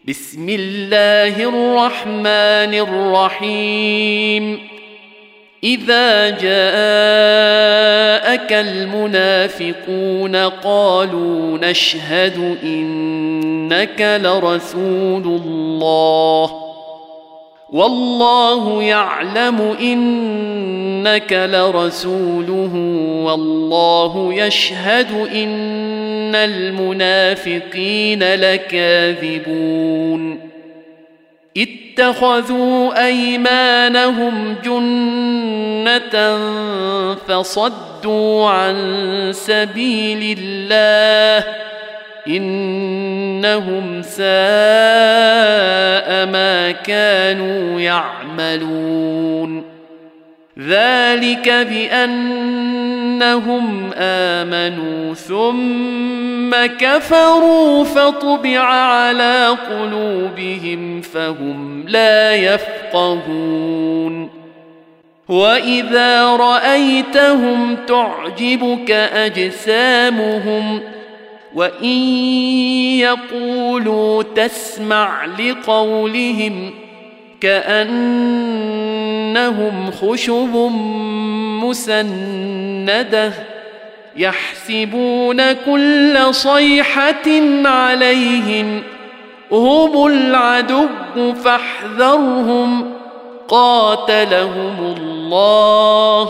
بسم الله الرحمن الرحيم إذا جاءك المنافقون قالوا نشهد إنك لرسول الله والله يعلم إنك لرسوله والله يشهد إن المنافقين لكاذبون اتخذوا أيمانهم جنة فصدوا عن سبيل الله إنهم ساء ما كانوا يعملون ذلك بأنهم آمنوا ثم كفروا فطبع على قلوبهم فهم لا يفقهون وإذا رأيتهم تعجبك أجسامهم وإن يقولوا تسمع لقولهم كأنهم خشب مسندة يحسبون كل صيحة عليهم هم العدو فاحذرهم قاتلهم الله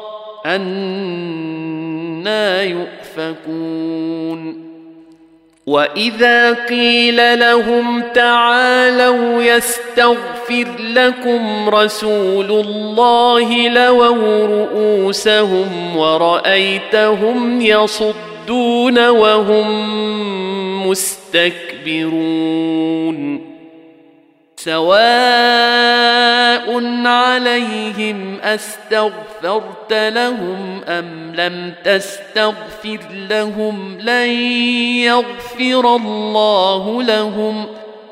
أنى يؤفكون وإذا قيل لهم تعالوا يستغفر لكم رسول الله لووا رؤوسهم ورأيتهم يصدون وهم مستكبرون سواء عليهم أستغفرت لهم أم لم تستغفر لهم لن يغفر الله لهم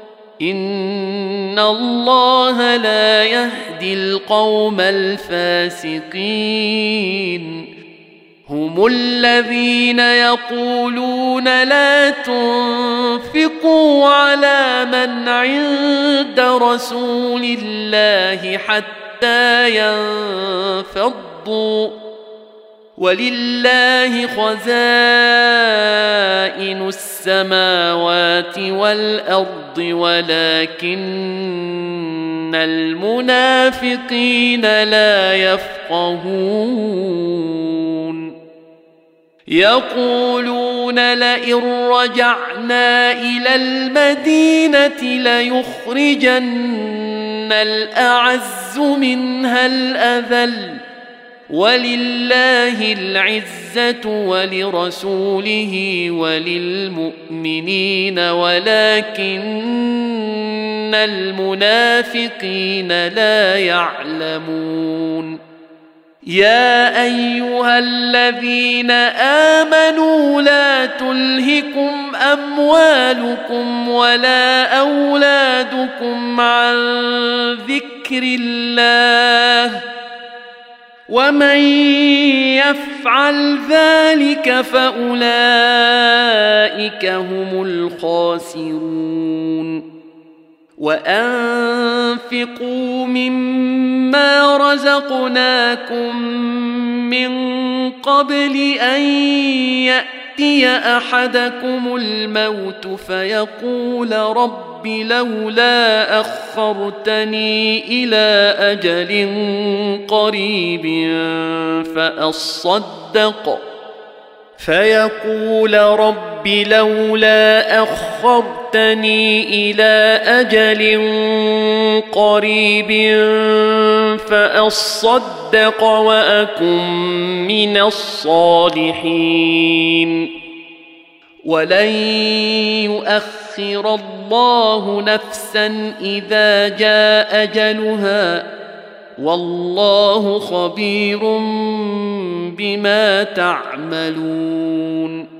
إن الله لا يهدي القوم الفاسقين هم الذين يقولون لا تنفقوا على من عند رسول الله حتى ينفضوا ولله خزائن السماوات والأرض ولكن المنافقين لا يفقهون يقولون لئن رجعنا إلى المدينة ليخرجن الأعز منها الأذل ولله العزة ولرسوله وللمؤمنين ولكن المنافقين لا يعلمون يا أيها الذين آمنوا لا تلهكم أموالكم ولا أولادكم عن ذكر الله ومن يفعل ذلك فأولئك هم الخاسرون وأنفقوا مما رزقناكم من قبل أن يأتي أحدكم الموت فيقول رب لولا أخرتني إلى أجل قريب فأصدق وأكن من الصالحين ولن يؤخر الله نفسا إذا جاء أجلها والله خبير بما تعملون